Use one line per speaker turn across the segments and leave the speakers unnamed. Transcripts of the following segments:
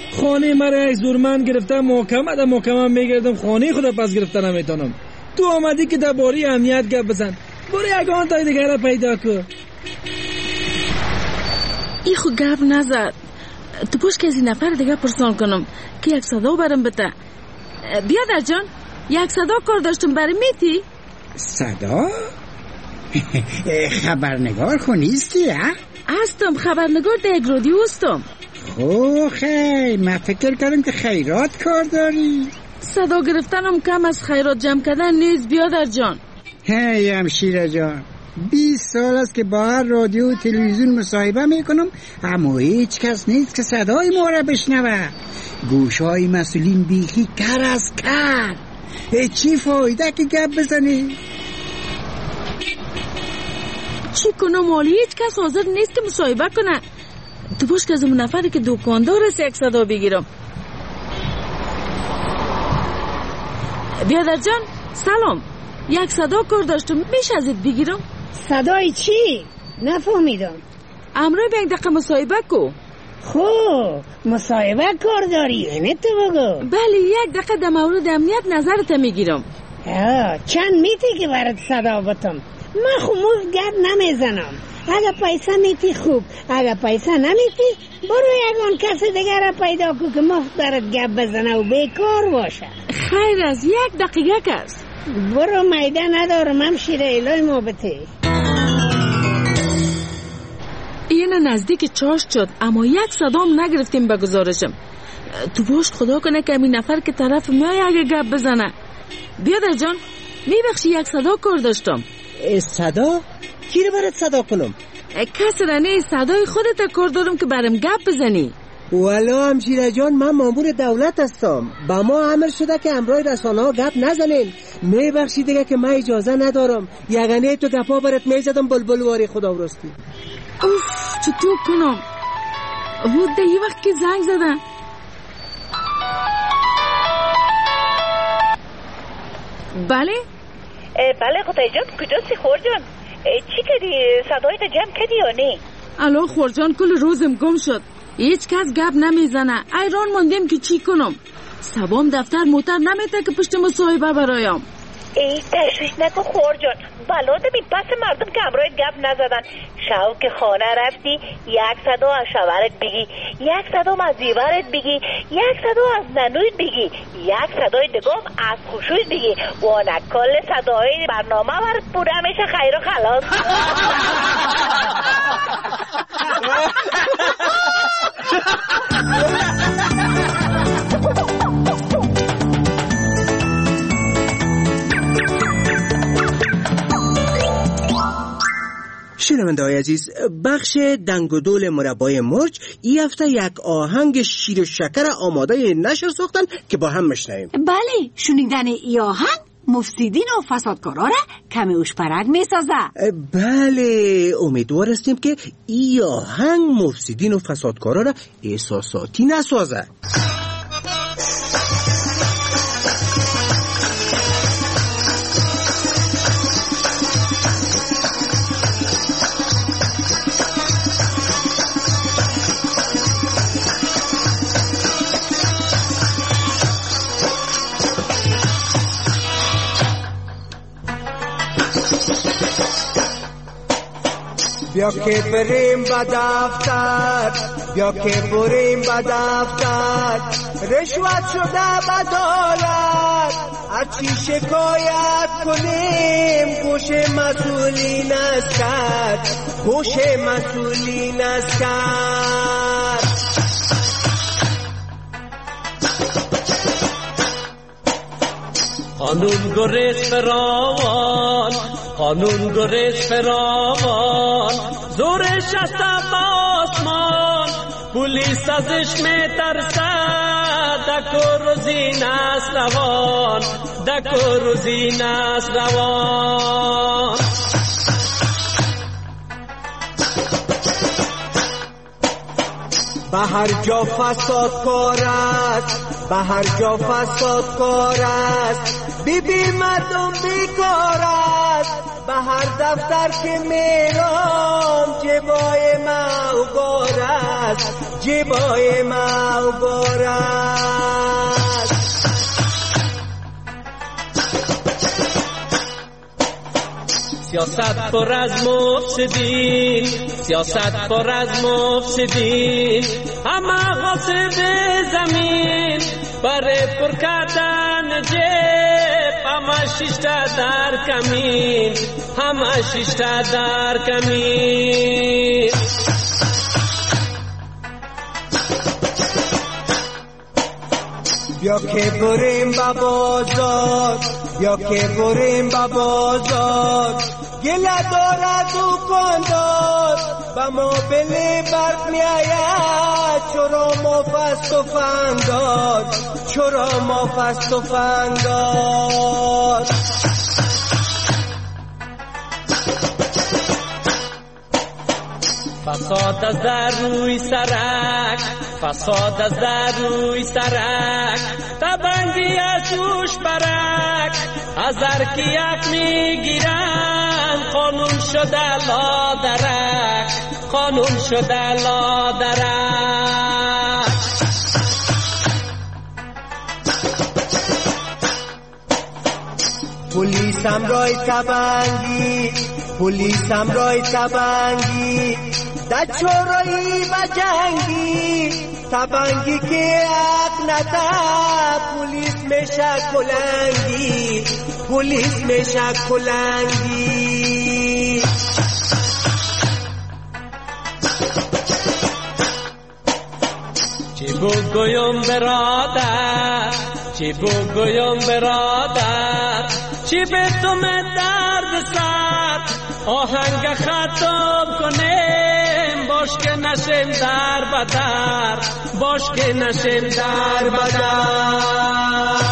خانه مرا یک زورمند گرفته، محکم میگردم، خانه خود پس گرفته نمیتونم. تو آمدی که در باری امنیت گپ بزن، برو یگان تای دیگر را پیدا کن.
ای خود گپ نزد. تو پوش که از این نفر دیگه پرسان کنم که یک صدا برم بده. بیادر جان، یک صدا کار داشتم برای میتی؟
صدا؟ خبرنگار خو نیستی ها؟
هستم، خبرنگار در یک رادیو هستم.
خیلی من فکر کردم که خیرات کار داری.
صدا گرفتنم کم از خیرات جمع کردن نیست بیادر جان.
هی همشیره جان، 20 سال است که با هر رادیو و تلویزیون مصاحبه میکنم، اما هیچ کس نیست که صدای ما را بشنوه. گوشهای مسئولین بیخی کر از کر. چی فایده که گپ بزنی؟
چی کنم والی؟ هیچ کس حاضر نیست که مصاحبه کنه. تو باش که از اون نفری که دکاندار است یک صدا بگیرم. بیادر جان سلام، یک صدا کار داشتم، میشه ازت بگیرم؟
صدای چی؟ نفهمیدم.
امروی به یک دقیقه مصاحبه کو.
خوب مصاحبه کار داری اینه تو بگو.
بله، یک دقیقه در مورد امنیت نظرت میگیرم.
چند میتی که برات صدا بتم؟ من خو مفت گپ نمیزنم. اگه پیسه میتی خوب، اگه پیسه نمیتی برو یگان کسی دیگر را پیدا کو که مفت برات گپ بزنه و بیکار باشه.
خیر از یک دقیقه کس.
برو میده ندارم همشیره الهی محبته.
این نزدیک چاش شد اما یک صدام نگرفتیم به گزارشم. تو باش خدا کنه که این نفر که طرف ما یک گپ بزنه. بیادر جان میبخشی یک صدا کار داشتم.
صدا؟ کی رو برات صدا کنم؟
کس را نه، صدای خودت کار دارم که برم گپ بزنی.
والا همشیره جان، من مامور دولت هستم. با ما امر شده که امروی رسانه ها گپ نزنین. میبخشی دیگه که من اجازه ندارم. یگانه تو گپا برات میزدم بلبل واری خدا ورستی.
اوف چطور کنم؟ ده یه وقت که زنگ زدن. بله؟
بله خدای جان، کجاستی خور جان؟ چی کردی؟ صدایت جمع کردی یا نه؟
الان خور جان کل روزم گم شد، هیچ کس گپ نمیزنه. ایران ماندیم که چی کنم. سبام دفتر موتر نمیته که پشت مصاحبه برایم.
تشویش نکن خور جان، بلاده بی پس مردم که امروی گپ نزدن. شو که خانه رفتی یک صدا از شوهرت بگی، یک صدا از دیوارت بگی، یک صدا از ننویت بگی، یک صدای دگم از خوشویت بگی و نکل صدای برنامه برد بوده میشه. خیر و خلاص.
شنونده‌های عزیز، بخش دنگ و دول مربای مرج این هفته یک آهنگ شیر و شکر آماده نشر ساختن که با هم مشنویم.
بله، شنیدن ای آهنگ مفسدین و فسادکارا را کمی اوشپرک میسازه.
بله، امیدوار هستیم که ای آهنگ مفسدین و فسادکارا را احساساتی نسازه.
بیا که بریم به دفتر، بیا که بریم به دفتر، رشوت شده به دولت، هرچی شکایت کنیم گوش مسئولین است کرد، گوش مسئولین است کرد.
قانون گریز فراوان، قانون گریز فراوان، زورش است آسمان، پولیس ازش میترسد، دک و روزین است روان، دک و روزین است روان.
به هر جا فساد کار است، به هر جا فساد کار است، بی مردم بیکار است، به هر دفتر که میرم جبای ما اوگار است، جیبای ما بارد.
سیاست پر از مفسدین، سیاست پر از مفسدین، همه غاصب زمین برای پر کردن جیب، همه شیشته در کمین، همه شیشته در کمین.
بیا که بریم با بازار، بیا که بریم با بازار، گله دارد دکاندار، با ما بلی برق می آید، چرا ما فست و فندار، چرا ما فست و فندار.
فساد از در روی سرک، فساد از در روی سرک، تبنگی از روش برک، از هرکی یک میگیرن، قانون شده لادرک، قانون شده لادرک.
پلیس هم رای تبنگی، پلیس هم رای تبنگی، در چورایی و جنگی، تبنگی که حق نده، پلیس میشه کلنگی، پلیس میشه کلنگی.
چی بگویم برادر، چی بگویم برادر، چی به تو درد سر، آهنگ ختم کنیم، باش که نشیم در بدر، باش که نشیم در بدر.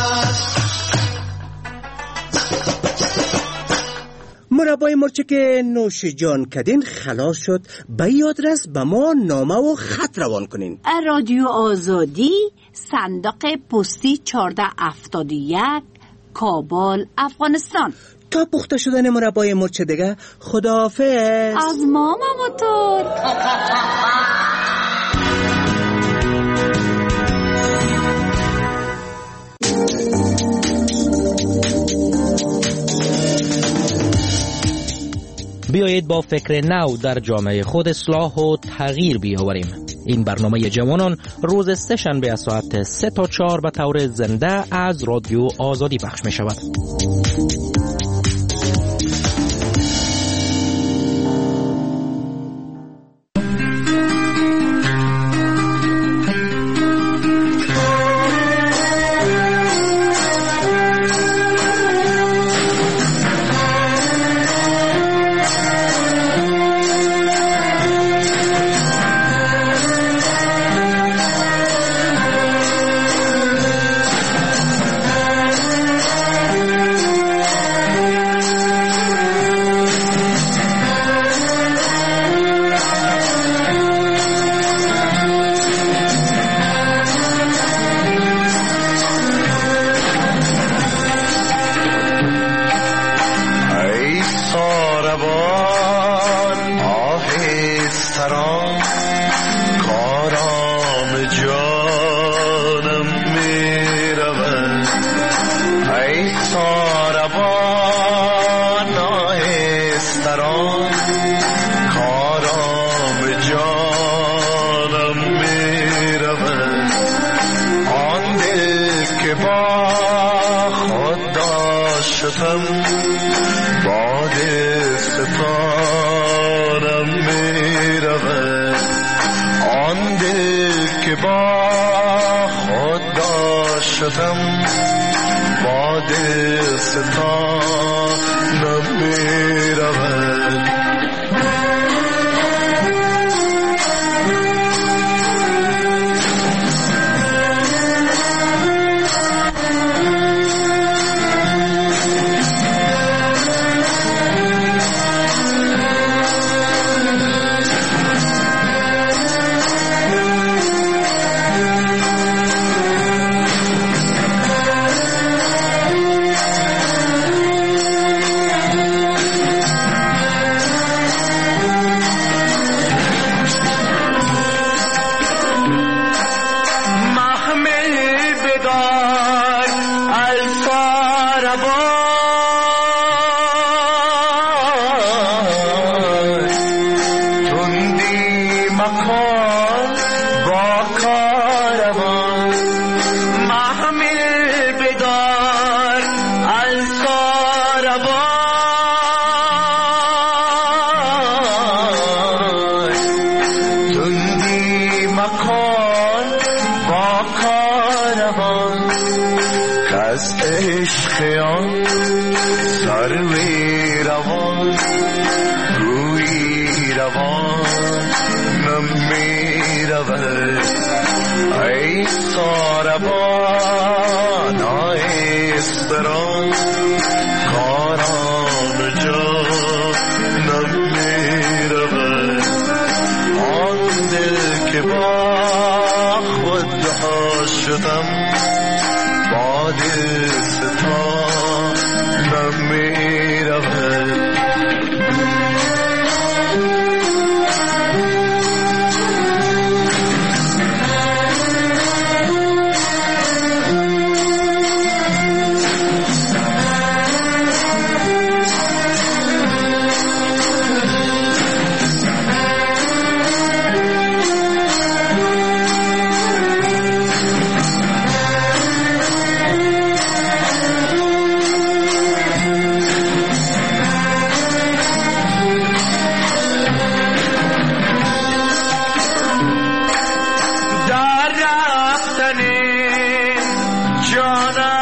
مربای مرچه که نوش جان کدین خلاص شد، به یادرس به ما نامه و خط روان کنین.
رادیو آزادی، صندوق پستی 1471، کابل، افغانستان.
تا پخته شدن مربای مرچه دیگه، خداحافظ
از ما موتور.
بیایید با فکر نو در جامعه خود اصلاح و تغییر بیاوریم. این برنامه جوانان روز سه شنبه از ساعت 3 تا 4 به طور زنده از رادیو آزادی پخش می شود.
با کاروان که از عشقیان سروی روان روی روان نمی رود ای ساربان آیستران کاران جا نمی رود آن دل که با خود دعا شدم با دل ستا نمی رود جانم